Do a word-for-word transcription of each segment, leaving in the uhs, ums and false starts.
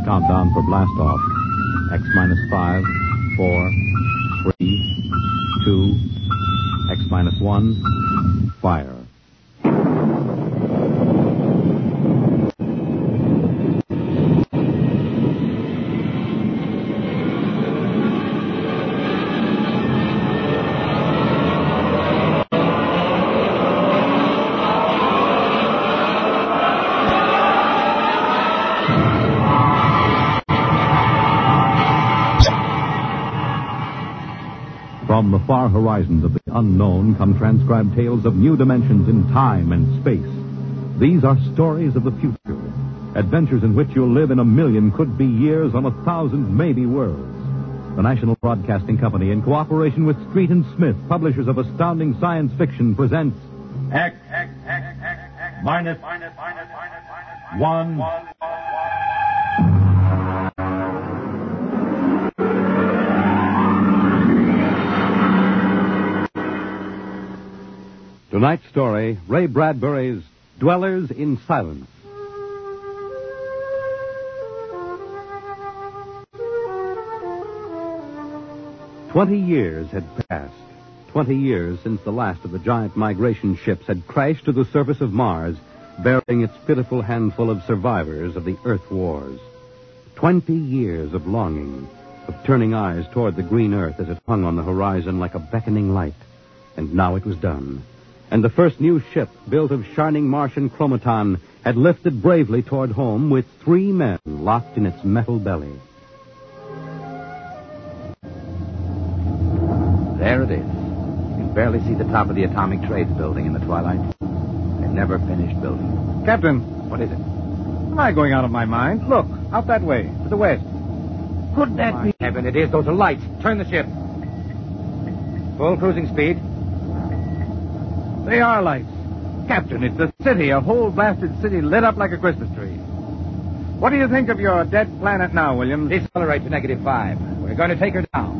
countdown for blastoff. X minus five, four, three, two, X minus one, fire. From the far horizons of the unknown come transcribed tales of new dimensions in time and space. These are stories of the future, adventures in which you'll live in a million could-be years on a thousand maybe worlds. The National Broadcasting Company, in cooperation with Street and Smith, publishers of astounding science fiction, presents X, X, X, X, X minus, minus, minus, minus, one. one. Tonight's story, Ray Bradbury's Dwellers in Silence. Twenty years had passed. Twenty years since the last of the giant migration ships had crashed to the surface of Mars, bearing its pitiful handful of survivors of the Earth Wars. Twenty years of longing, of turning eyes toward the green Earth as it hung on the horizon like a beckoning light. And now it was done. And the first new ship, built of shining Martian chromaton, had lifted bravely toward home with three men locked in its metal belly. There it is. You can barely see the top of the Atomic Trades building in the twilight. They never finished building. Captain. What is it? Am I going out of my mind? Look, out that way, to the west. Could that My be... heaven, it is. Those are lights. Turn the ship. Full cruising speed. They are lights. Captain, it's a city, a whole blasted city lit up like a Christmas tree. What do you think of your dead planet now, Williams? Decelerate to negative five. We're going to take her down.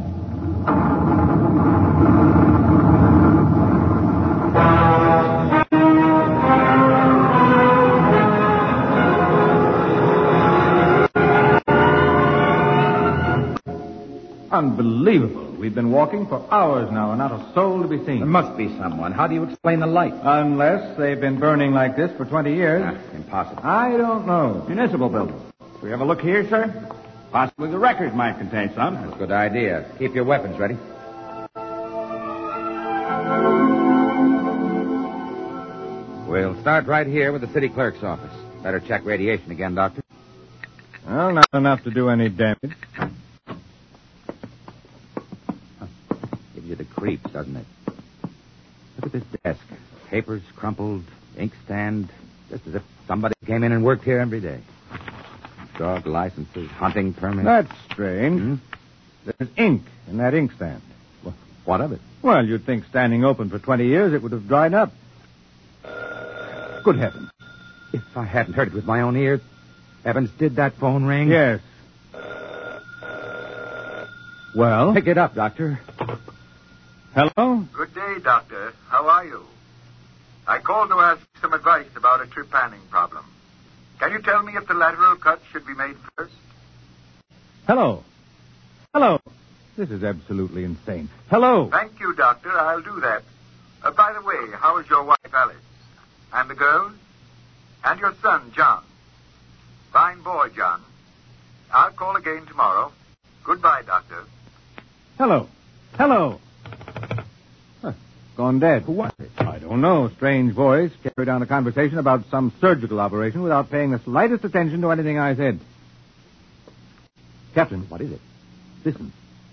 Unbelievable. We've been walking for hours now and not a soul to be seen. There must be someone. How do you explain the light? Unless they've been burning like this for twenty years. Ah, impossible. I don't know. Municipal building. Can we have a look here, sir? Possibly the records might contain some. That's a good idea. Keep your weapons ready. We'll start right here with the city clerk's office. Better check radiation again, Doctor. Well, not enough to do any damage. Gives you the creeps, doesn't it? Look at this desk. Papers crumpled, inkstand, just as if somebody came in and worked here every day. Dog licenses, hunting permits. That's strange. Hmm? There's ink in that inkstand. Well, what of it? Well, you'd think standing open for twenty years it would have dried up. Good heavens. If I hadn't heard it with my own ears. Evans, did that phone ring? Yes. Well? Pick it up, Doctor. Hello? Good day, Doctor. How are you? I called to ask some advice about a trepanning problem. Can you tell me if the lateral cut should be made first? Hello? Hello? This is absolutely insane. Hello? Thank you, Doctor. I'll do that. Uh, by the way, how is your wife, Alice? And the girls? And your son, John? Fine boy, John. I'll call again tomorrow. Goodbye, Doctor. Hello? Hello? Huh, gone dead. Who was it? I don't know. Strange voice carried on a conversation about some surgical operation without paying the slightest attention to anything I said. Captain. What is it? Listen.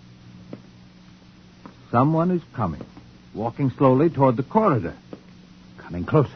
Someone is coming, walking slowly toward the corridor. Coming closer.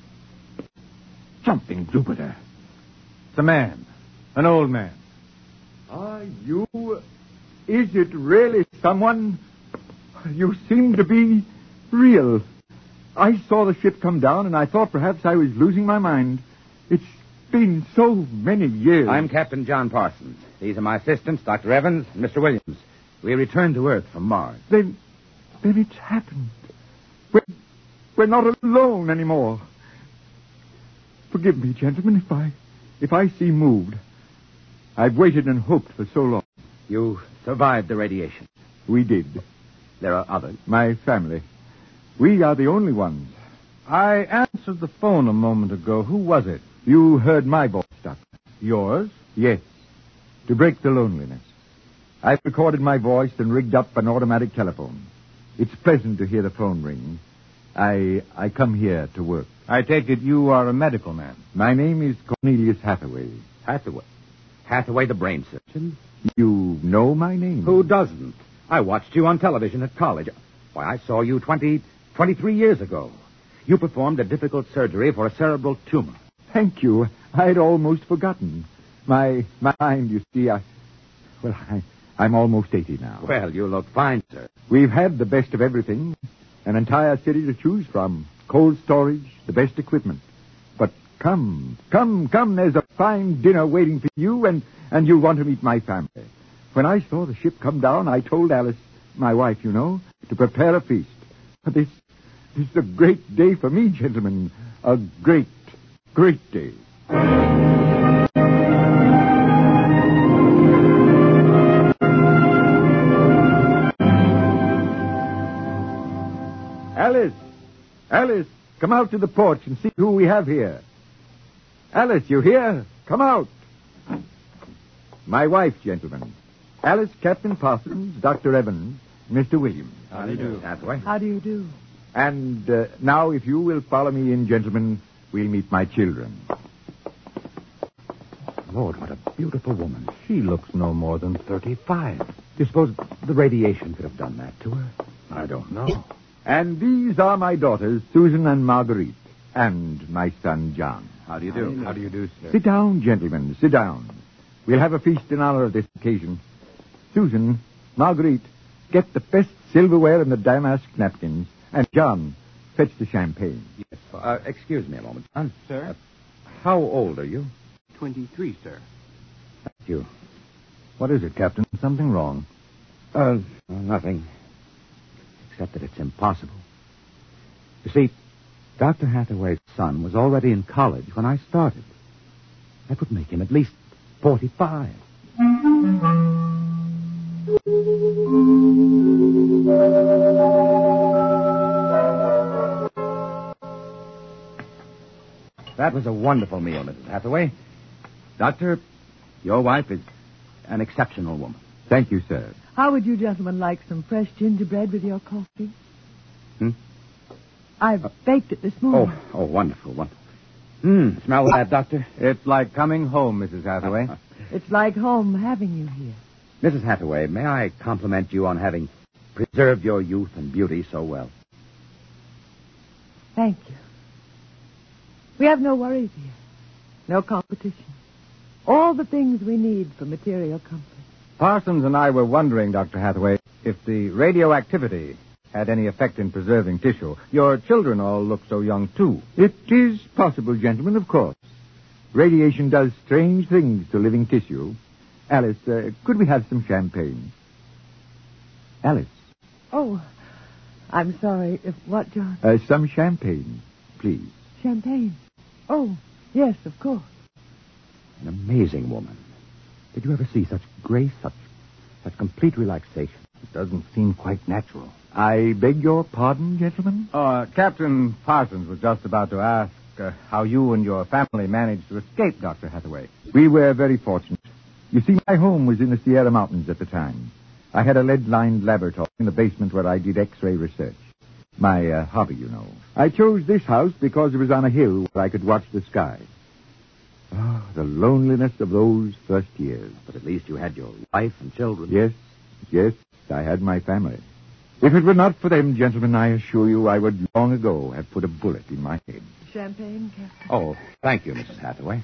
Jumping Jupiter. It's a man. An old man. Are you... Is it really someone? You seem to be real. I saw the ship come down, and I thought perhaps I was losing my mind. It's been so many years. I'm Captain John Parsons. These are my assistants, Doctor Evans and Mister Williams. We returned to Earth from Mars. Then... then it's happened. We're, we're not alone anymore. Forgive me, gentlemen, if I... if I seem moved. I've waited and hoped for so long. You survived the radiation. We did. There are others. My family. We are the only ones. I answered the phone a moment ago. Who was it? You heard my voice, Doctor. Yours? Yes. To break the loneliness. I've recorded my voice and rigged up an automatic telephone. It's pleasant to hear the phone ring. I I come here to work. I take it you are a medical man. My name is Cornelius Hathaway. Hathaway. Hathaway, the brain surgeon. You know my name? Who doesn't? I watched you on television at college. Why, I saw you twenty, twenty-three years ago. You performed a difficult surgery for a cerebral tumor. Thank you. I'd almost forgotten. My my mind, you see, I... Well, I, I'm almost eighty now. Well, you look fine, sir. We've had the best of everything. An entire city to choose from. Cold storage, the best equipment. But come, come, come, there's a fine dinner waiting for you, and, and you'll want to meet my family. When I saw the ship come down, I told Alice, my wife, you know, to prepare a feast. This, this is a great day for me, gentlemen. A great, great day. Alice! Alice, come out to the porch and see who we have here. Alice, you here? Come out. My wife, gentlemen. Alice, Captain Parsons, Doctor Evans, Mister Williams. How do you do? Hathaway. How do you do? And uh, now, if you will follow me in, gentlemen, we'll meet my children. Lord, what a beautiful woman. She looks no more than thirty-five. Do you suppose the radiation could have done that to her? I don't know. And these are my daughters, Susan and Marguerite, and my son, John. How do you do? How do you do, sir? Sit down, gentlemen, sit down. We'll have a feast in honor of this occasion. Susan, Marguerite, get the best silverware and the damask napkins. And John, fetch the champagne. Yes. Uh, excuse me a moment, John. Sir? Uh, how old are you? Twenty-three, sir. Thank you. What is it, Captain? Something wrong? Uh, well, nothing. Except that it's impossible. You see, Doctor Hathaway's son was already in college when I started. That would make him at least forty-five. That was a wonderful meal, Missus Hathaway. Doctor, your wife is an exceptional woman. Thank you, sir. How would you gentlemen like some fresh gingerbread with your coffee? Hmm? I've baked it this morning. Oh, oh, wonderful, wonderful. Hmm, smell that, Doctor? It's like coming home, Missus Hathaway. It's like home having you here. Missus Hathaway, may I compliment you on having preserved your youth and beauty so well? Thank you. We have no worries here. No competition. All the things we need for material comfort. Parsons and I were wondering, Doctor Hathaway, if the radioactivity had any effect in preserving tissue. Your children all look so young, too. It is possible, gentlemen, of course. Radiation does strange things to living tissue. Alice, uh, could we have some champagne? Alice, Oh, I'm sorry. If what, John? uh, some champagne, please. Champagne. Oh, yes, of course. An amazing woman. Did you ever see such grace, such, such complete relaxation? It doesn't seem quite natural. I beg your pardon, gentlemen? Uh, Captain Parsons was just about to ask uh, how you and your family managed to escape, Doctor Hathaway. We were very fortunate. You see, my home was in the Sierra Mountains at the time. I had a lead-lined laboratory in the basement where I did X-ray research. My uh, hobby, you know. I chose this house because it was on a hill where I could watch the sky. Oh, the loneliness of those first years. But at least you had your wife and children. Yes, yes, I had my family. If it were not for them, gentlemen, I assure you I would long ago have put a bullet in my head. Champagne, Captain? Oh, thank you, Missus Hathaway.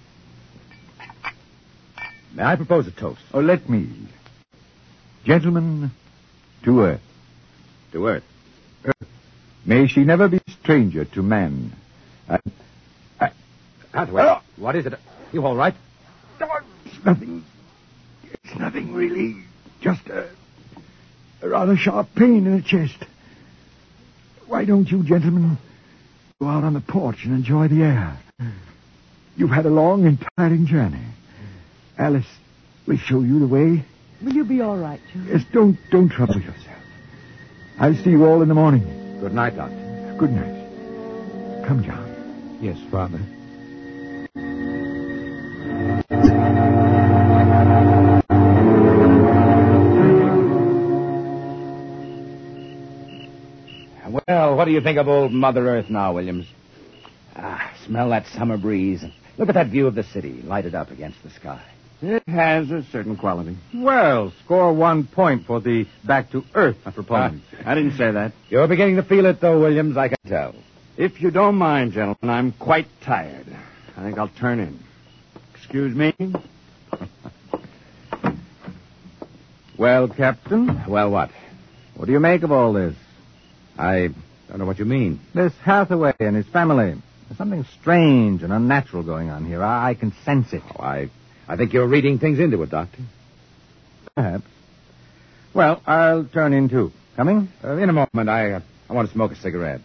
May I propose a toast? Oh, let me. Gentlemen, to Earth. To Earth. Earth. May she never be stranger to man. I, I, Hathaway, uh, what is it? You all right? It's nothing. It's nothing, really. Just a, a rather sharp pain in the chest. Why don't you gentlemen go out on the porch and enjoy the air? You've had a long and tiring journey. Alice, We'll show you the way. Will you be all right, John? Yes, don't, don't trouble yourself. I'll see you all in the morning. Good night, Doctor. Good night. Come, John. Yes, Father. Well, what do you think of old Mother Earth now, Williams? Ah, smell that summer breeze. Look at that view of the city, lighted up against the sky. It has a certain quality. Well, score one point for the back-to-earth proponents. I didn't say that. You're beginning to feel it, though, Williams, I can tell. If you don't mind, gentlemen, I'm quite tired. I think I'll turn in. Excuse me? Well, Captain, Well, what? what do you make of all this? I don't know what you mean. This Hathaway and his family. There's something strange and unnatural going on here. I, I can sense it. Oh, I, I think you're reading things into it, Doctor. Perhaps. Well, I'll turn in, too. Coming? Uh, in a moment, I, uh, I want to smoke a cigarette.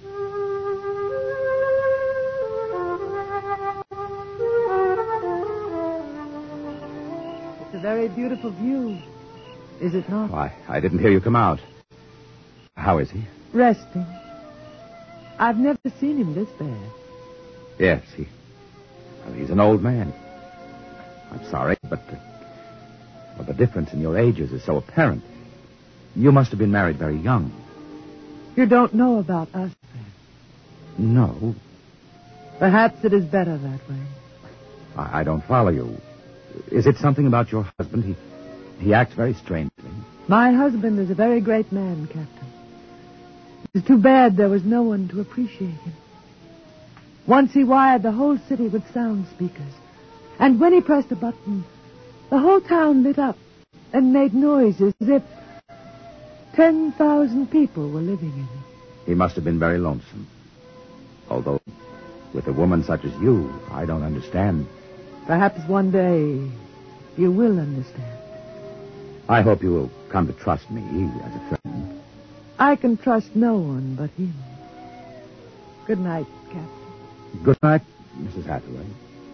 It's a very beautiful view, is it not? Oh, I, I didn't hear you come out. How is he? Resting. I've never seen him this bad. Yes, he... Well, he's an old man. I'm sorry, but... Uh, well, the difference in your ages is so apparent. You must have been married very young. You don't know about us, then. No, Perhaps it is better that way. I, I don't follow you. Is it something about your husband? He, he acts very strangely. My husband is a very great man, Captain. It's too bad there was no one to appreciate him. Once he wired the whole city with sound speakers. And when he pressed a button, the whole town lit up and made noises as if ten thousand people were living in it. He must have been very lonesome. Although, with a woman such as you, I don't understand. Perhaps one day you will understand. I hope you will come to trust me as a friend. I can trust no one but him. Good night, Captain. Good night, Missus Hathaway.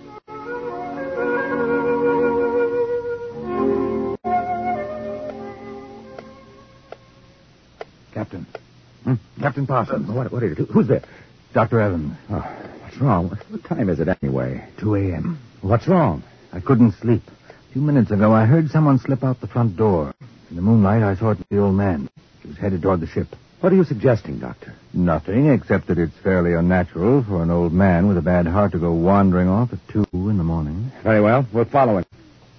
Captain. Hmm? Captain Parsons. Uh, what, what is it? Who's there? Doctor Evans. Oh, what's wrong? What time is it anyway? two a.m. What's wrong? I couldn't sleep. A few minutes ago, I heard someone slip out the front door. In the moonlight, I saw it was the old man. He was headed toward the ship. What are you suggesting, Doctor? Nothing, except that it's fairly unnatural for an old man with a bad heart to go wandering off at two in the morning. Very well. We'll follow him.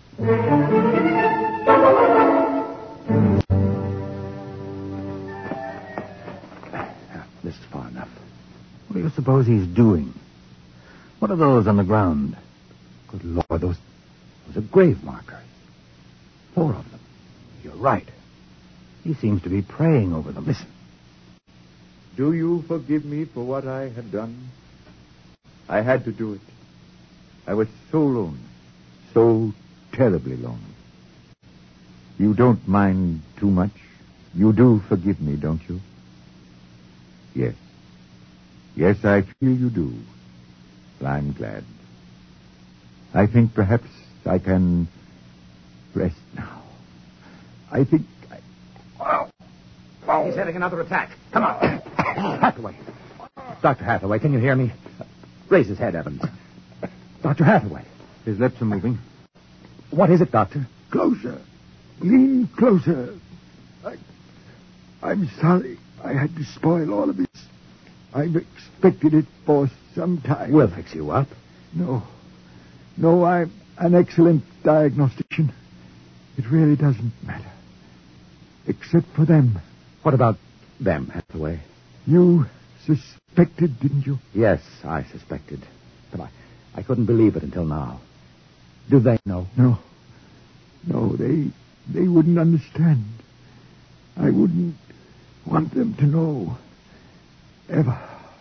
This is far enough. What do you suppose he's doing? What are those on the ground? Good Lord, those, those are grave markers. Four of them. You're right. He seems to be praying over them. Listen. Do you forgive me for what I had done? I had to do it. I was so lonely, so terribly lonely. You don't mind too much? You do forgive me, don't you? Yes. Yes, I feel you do. Well, I'm glad. I think perhaps I can rest now. I think I... Oh. Oh. He's heading another attack. Come on. Hathaway. Doctor Hathaway, can you hear me? Raise his head, Evans. Doctor Hathaway. His lips are moving. What is it, Doctor? Closer. Lean closer. I, I'm sorry I had to spoil all of this. I've expected it for some time. We'll fix you up. No. No, I'm an excellent diagnostician. It really doesn't matter. Except for them. What about them, Hathaway? You suspected, didn't you? Yes, I suspected. But I, I couldn't believe it until now. Do they know? No. No, they they wouldn't understand. I wouldn't want them to know. Ever.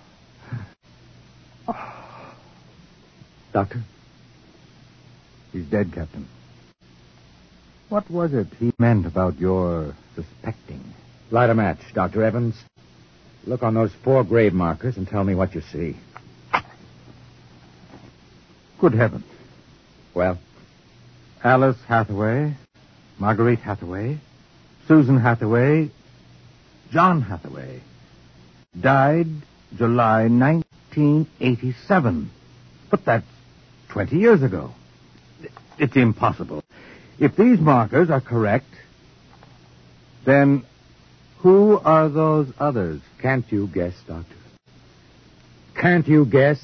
Doctor? He's dead, Captain. What was it he meant about your suspecting? Light a match, Doctor Evans. Look on those four grave markers and tell me what you see. Good heavens. Well? Alice Hathaway, Marguerite Hathaway, Susan Hathaway, John Hathaway. Died July nineteen eighty-seven. But that's twenty years ago. It's impossible. If these markers are correct, then who are those others? Can't you guess, Doctor? Can't you guess?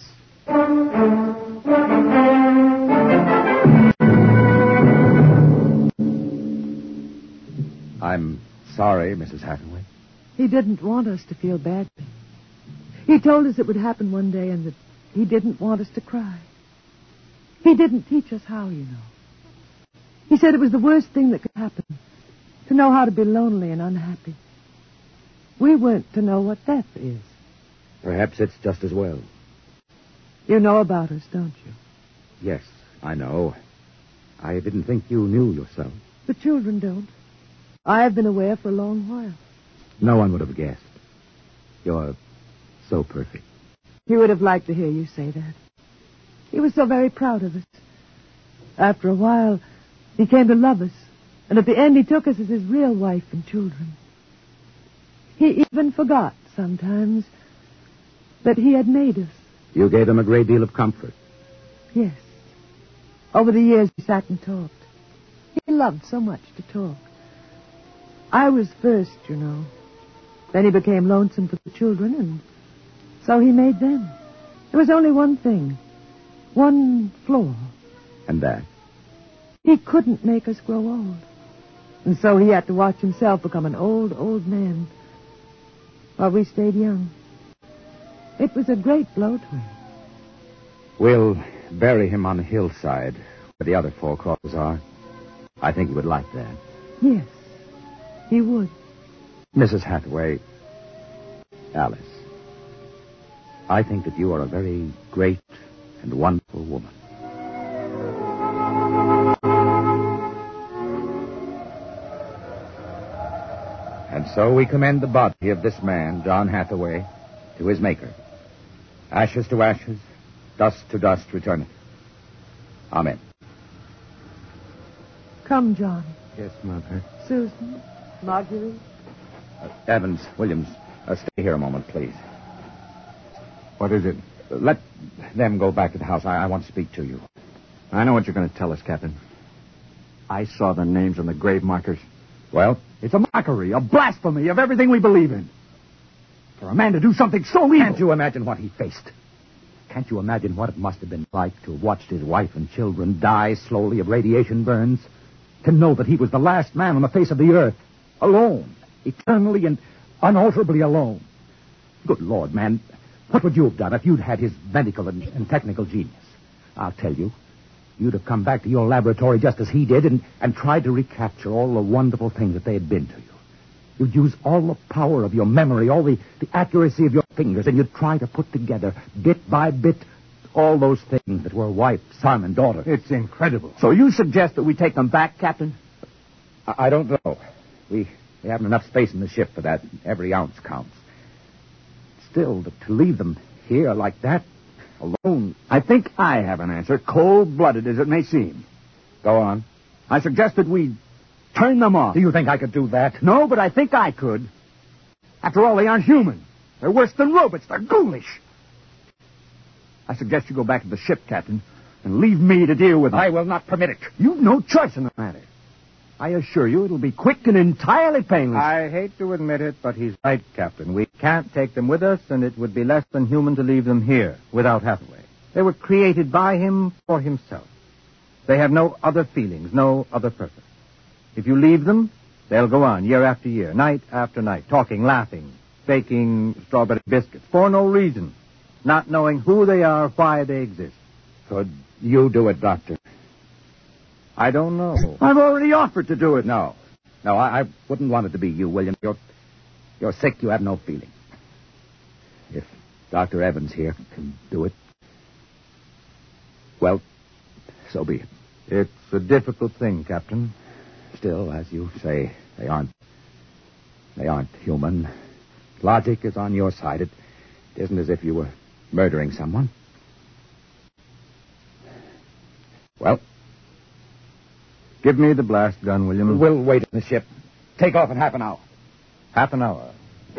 I'm sorry, Missus Hathaway. He didn't want us to feel badly. He told us it would happen one day and that he didn't want us to cry. He didn't teach us how, you know. He said it was the worst thing that could happen, to know how to be lonely and unhappy. We weren't to know what death is. Perhaps it's just as well. You know about us, don't you? Yes, I know. I didn't think you knew yourself. The children don't. I have been aware for a long while. No one would have guessed. You're so perfect. He would have liked to hear you say that. He was so very proud of us. After a while, he came to love us. And at the end, he took us as his real wife and children. He even forgot, sometimes, that he had made us. You gave him a great deal of comfort. Yes. Over the years, he sat and talked. He loved so much to talk. I was first, you know. Then he became lonesome for the children, and so he made them. There was only one thing. One flaw. And that? He couldn't make us grow old. And so he had to watch himself become an old, old man while we stayed young. It was a great blow to him. We'll bury him on the hillside where the other four crosses are. I think he would like that. Yes, he would. Missus Hathaway, Alice, I think that you are a very great and wonderful woman. And so we commend the body of this man, John Hathaway, to his Maker. Ashes to ashes, dust to dust returneth. Amen. Come, John. Yes, Mother. Susan, Marguerite. Uh, Evans, Williams, uh, stay here a moment, please. What is it? Uh, let them go back to the house. I, I want to speak to you. I know what you're going to tell us, Captain. I saw the names on the grave markers. Well? It's a mockery, a blasphemy of everything we believe in. For a man to do something so evil. Can't you imagine what he faced? Can't you imagine what it must have been like to have watched his wife and children die slowly of radiation burns? To know that he was the last man on the face of the earth. Alone. Eternally and unalterably alone. Good Lord, man. What would you have done if you'd had his medical and, and technical genius? I'll tell you. You'd have come back to your laboratory just as he did and, and tried to recapture all the wonderful things that they had been to you. You'd use all the power of your memory, all the, the accuracy of your fingers, and you'd try to put together, bit by bit, all those things that were wife, son, and daughter. It's incredible. So you suggest that we take them back, Captain? I, I don't know. We, we haven't enough space in the ship for that. Every ounce counts. Still, to, to leave them here like that, alone... I think I have an answer, cold-blooded as it may seem. Go on. I suggest that we turn them off. Do you think I could do that? No, but I think I could. After all, they aren't human. They're worse than robots. They're ghoulish. I suggest you go back to the ship, Captain, and leave me to deal with them. I will not permit it. You've no choice in the matter. I assure you it'll be quick and entirely painless. I hate to admit it, but he's right, Captain. We can't take them with us, and it would be less than human to leave them here without Hathaway. They were created by him for himself. They have no other feelings, no other purpose. If you leave them, they'll go on year after year, night after night, talking, laughing, baking strawberry biscuits for no reason, not knowing who they are, why they exist. Could you do it, Doctor? I don't know. I've already offered to do it. No. No, I, I wouldn't want it to be you, William. You're, you're sick. You have no feeling. If Doctor Evans here can do it, well, so be it. It's a difficult thing, Captain. Still, as you say, they aren't... They aren't human. Logic is on your side. It isn't as if you were murdering someone. Well, Give me the blast gun, William. We'll wait in the ship. Take off in half an hour. Half an hour.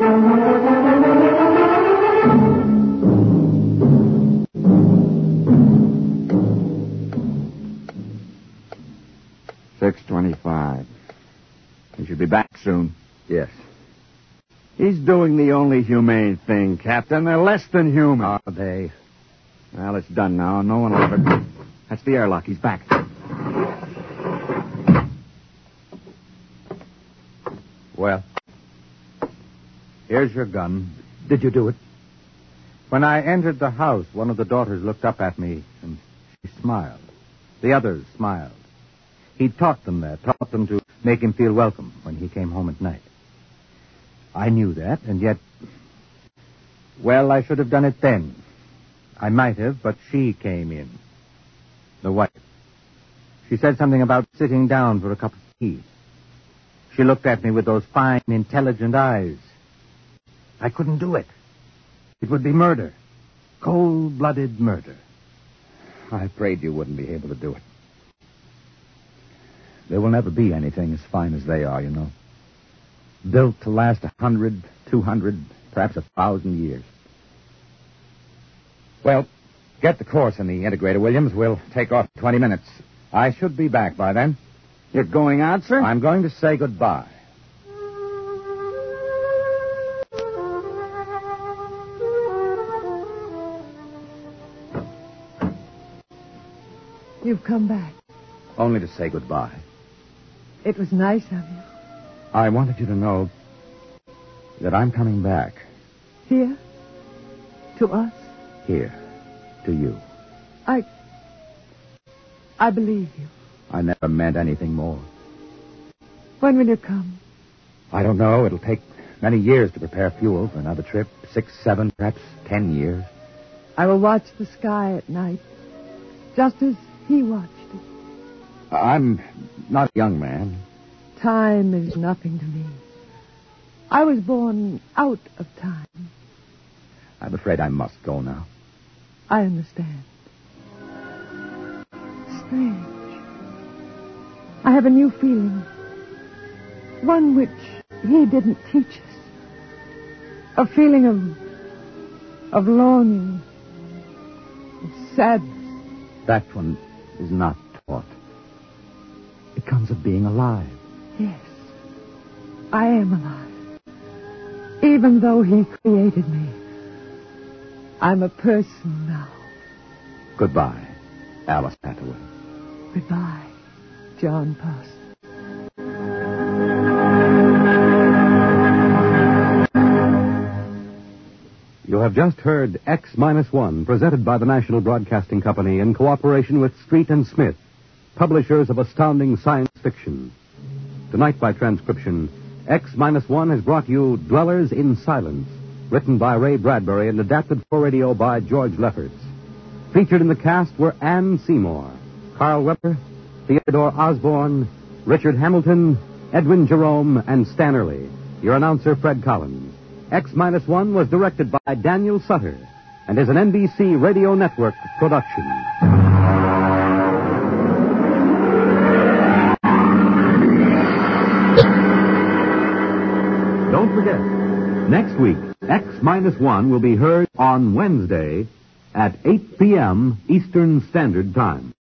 six twenty-five. He should be back soon. Yes. He's doing the only humane thing, Captain. They're less than human. Are they? Well, it's done now. No one will ever... That's the airlock. He's back. Well, here's your gun. Did you do it? When I entered the house, one of the daughters looked up at me, and she smiled. The others smiled. He taught them that, taught them to make him feel welcome when he came home at night. I knew that, and yet... Well, I should have done it then. I might have, but she came in. The wife. She said something about sitting down for a cup of tea. She looked at me with those fine, intelligent eyes. I couldn't do it. It would be murder. Cold-blooded murder. I prayed you wouldn't be able to do it. There will never be anything as fine as they are, you know. Built to last a hundred, two hundred, perhaps a thousand years. Well, get the course in the integrator, Williams. We'll take off in twenty minutes. I should be back by then. You're going out, sir? I'm going to say goodbye. You've come back. Only to say goodbye. It was nice of you. I wanted you to know that I'm coming back. Here? To us? Here. To you. I... I believe you. I never meant anything more. When will you come? I don't know. It'll take many years to prepare fuel for another trip. Six, seven, perhaps ten years. I will watch the sky at night, just as he watched it. I'm not a young man. Time is nothing to me. I was born out of time. I'm afraid I must go now. I understand. Strange. I have a new feeling. One which he didn't teach us. A feeling of... of longing. Of sadness. That one is not taught. It comes of being alive. Yes. I am alive. Even though he created me. I'm a person now. Goodbye, Alice Hathaway. Goodbye, John Parsons. You have just heard X Minus One, presented by the National Broadcasting Company in cooperation with Street and Smith, publishers of astounding science fiction. Tonight, by transcription, X Minus One has brought you Dwellers in Silence, written by Ray Bradbury and adapted for radio by George Lefferts. Featured in the cast were Anne Seymour, Carl Weber, Theodore Osborne, Richard Hamilton, Edwin Jerome, and Stan Early. Your announcer, Fred Collins. X Minus One was directed by Daniel Sutter and is an N B C Radio Network production. Don't forget, next week, X Minus One will be heard on Wednesday at eight p.m. Eastern Standard Time.